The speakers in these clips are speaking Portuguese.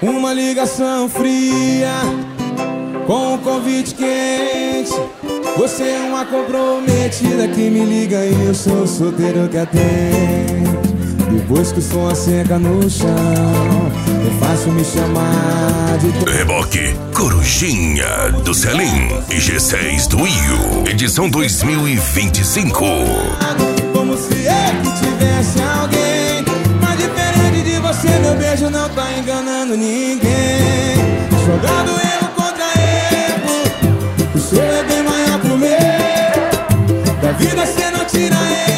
Uma ligação fria com um convite quente. Você é uma comprometida que me liga e eu sou o solteiro que atende. Depois que o som asseca no chão, é fácil me chamar de... Reboque Corujinha do Selim e G6 do Io, edição 2025. Como se eu que tivesse alguém, mas diferente de você, meu beijo não tá enganando ninguém. Jogando erro contra erro, o seu é bem maior que o meu. Da vida cê não tira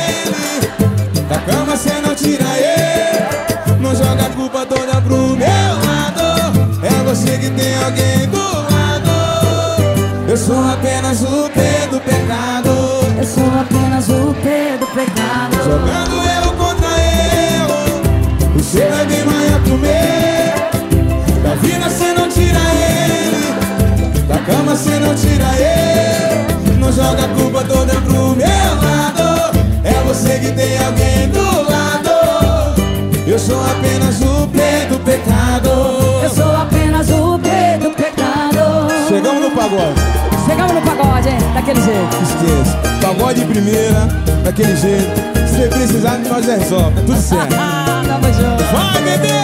ele, da cama cê não tira ele. Não joga a culpa toda pro meu lado, é você que tem alguém do lado. Eu sou apenas o P do pecado, eu sou apenas o P do pecado. Jogando erro contra erro, o seu é bem maior que o meu. Da vida cê não tira ele, da cama cê não tira ele. Não joga a culpa toda pro meu lado, é você que tem alguém do lado. Eu sou apenas o P do pecado, eu sou apenas o P do pecado. Chegamos no pagode. Chegamos no pagode, hein? Daquele jeito. Esqueça, pagode de primeira, daquele jeito. Se precisar, nós resolve, tá tudo certo. Tamo junto. Vai, bebê!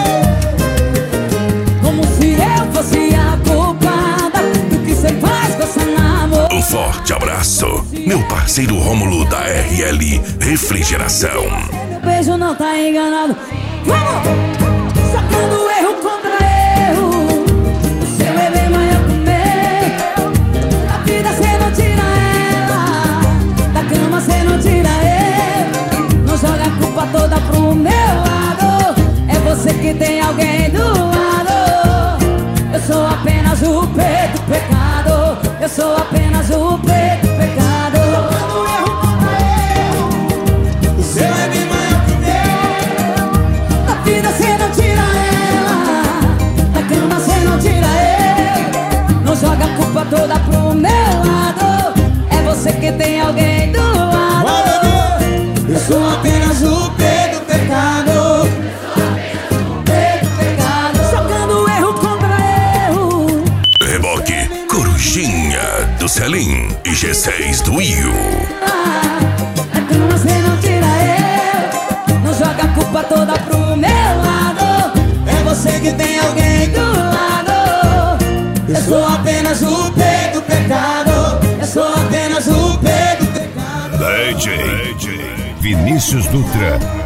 Como se eu fosse a culpada do que cê faz com essa namorada. Um forte abraço, meu parceiro Rômulo da RL Refrigeração. Meu beijo não tá enganado. Vamos! Sacando erro contra erro, o seu é bem maior que o meu. Da vida cê não tira ela, da cama cê não tira ele. Não joga a culpa toda pro meu lado, é você que tem alguém do lado. Eu sou apenas o P do pecado, eu sou apenas o P do pecado. Sacando erro contra erro, O seu é bem maior que o meu. da vida cê não tira ela, da cama cê não tira ele. Não joga a culpa toda pro meu lado, é você que tem alguém do lado. Vai, bebê! Eu sou apenas o P do pecado. P do pecado. Jogando erro contra erro. Reboque Corujinha do Selim e G6 do Io. Da cama cê não tira ele. Não joga a culpa toda pro meu lado, É você que tem alguém do lado. Eu sou apenas o P do pecado. Eu sou apenas o P do pecado. DJ Vinícius Dutra.